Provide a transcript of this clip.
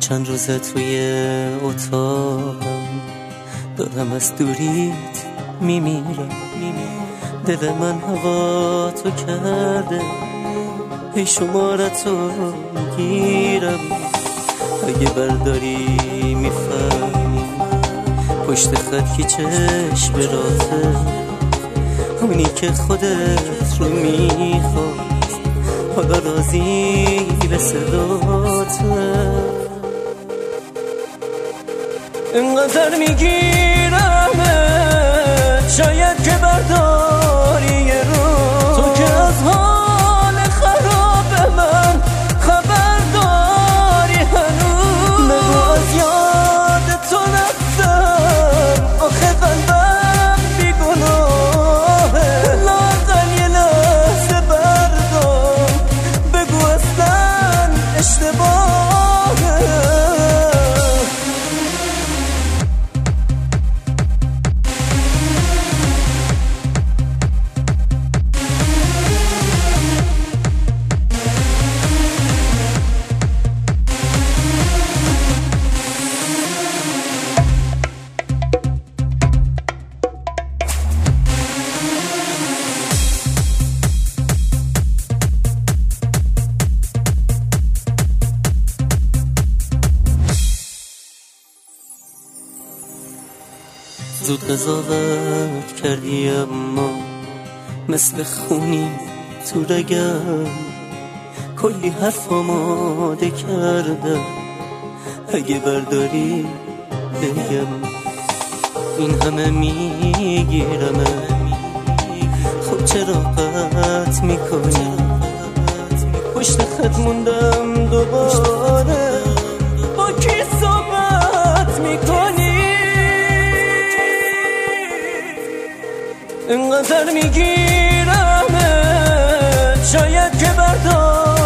چند روزه توی اتاقم دارم از دوریت میمیرم. دل من هوا تو کرده، ای شمارتو میگیرم. اگه برداری میفهمی پشت خط کی چشم راته، اونی که خودت رو میخواست حالا راضی به صداته. اینقدر میگیرم شاید که برداری یه رو، تو که از حال خراب من خبر داری هنوز. نگو از یاد تو رفتم، آخه قلبم بیگناهه. لااقل یه لحظه بردار، بگو اصلا اشتباهه. زود قضاوت کردی اما مثل خونی تو رگم، کلی حرف آماده کردم. اگه برداری بگم این همه میگیرم، خب چرا قطع میکنی؟ پشت خط موندم دوباره، با کی صحبت میکنی؟ اینقدر میگیرم شاید که بردار